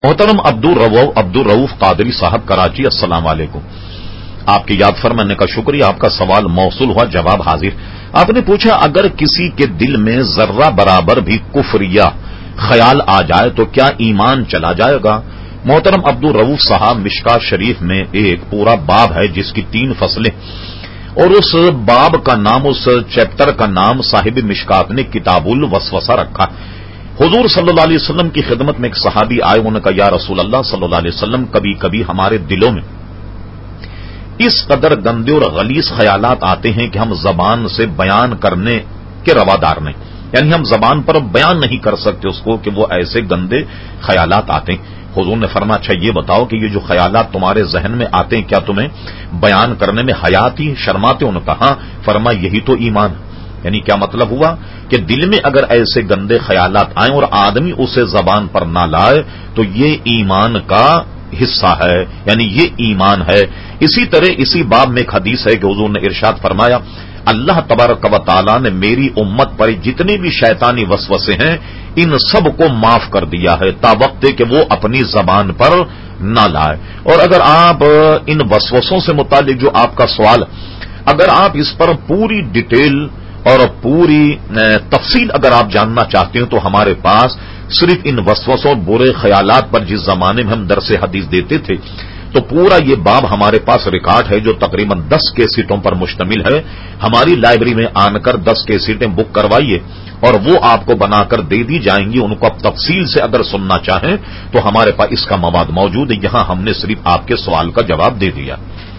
محترم عبدالرؤوف قادری صاحب کراچی، السلام علیکم۔ آپ کی یاد فرمانے کا شکریہ، آپ کا سوال موصول ہوا، جواب حاضر۔ آپ نے پوچھا اگر کسی کے دل میں ذرہ برابر بھی کفر یا خیال آ جائے تو کیا ایمان چلا جائے گا؟ محترم عبدالرؤوف صاحب، مشکات شریف میں ایک پورا باب ہے جس کی 3 فصلیں، اور اس باب کا نام، اس چیپٹر کا نام صاحب مشکات نے کتاب الوسوسہ رکھا۔ حضور صلی اللہ علیہ وسلم کی خدمت میں ایک صحابی آئے، انہوں نے کہا یا رسول اللہ صلی اللہ علیہ وسلم، کبھی کبھی ہمارے دلوں میں اس قدر گندے اور غلیظ خیالات آتے ہیں کہ ہم زبان سے بیان کرنے کے روادار نہیں، یعنی ہم زبان پر بیان نہیں کر سکتے اس کو کہ وہ ایسے گندے خیالات آتے ہیں۔ حضور نے فرمایا اچھا یہ بتاؤ کہ یہ جو خیالات تمہارے ذہن میں آتے ہیں کیا تمہیں بیان کرنے میں حیا آتی ہے، شرماتے؟ انہوں نے کہا ہاں۔ فرمایا یہی تو ایمان ہے۔ یعنی کیا مطلب ہوا کہ دل میں اگر ایسے گندے خیالات آئیں اور آدمی اسے زبان پر نہ لائے تو یہ ایمان کا حصہ ہے، یعنی یہ ایمان ہے۔ اسی طرح اسی باب میں ایک حدیث ہے کہ حضور نے ارشاد فرمایا اللہ تبارک و تعالی نے میری امت پر جتنے بھی شیطانی وسوسے ہیں ان سب کو معاف کر دیا ہے تا وقت کہ وہ اپنی زبان پر نہ لائے۔ اور اگر آپ ان وسوسوں سے متعلق جو آپ کا سوال، اگر آپ اس پر پوری ڈیٹیل اور پوری تفصیل اگر آپ جاننا چاہتے ہیں تو ہمارے پاس صرف ان وسوسوں برے خیالات پر جس زمانے میں ہم درس حدیث دیتے تھے تو پورا یہ باب ہمارے پاس ریکارڈ ہے جو تقریباً 10 کیسٹوں پر مشتمل ہے۔ ہماری لائبریری میں آن کر 10 کیسٹیں بک کروائیے اور وہ آپ کو بنا کر دے دی جائیں گی، ان کو آپ تفصیل سے اگر سننا چاہیں تو ہمارے پاس اس کا مواد موجود ہے، یہاں ہم نے صرف آپ کے سوال کا جواب دے دیا۔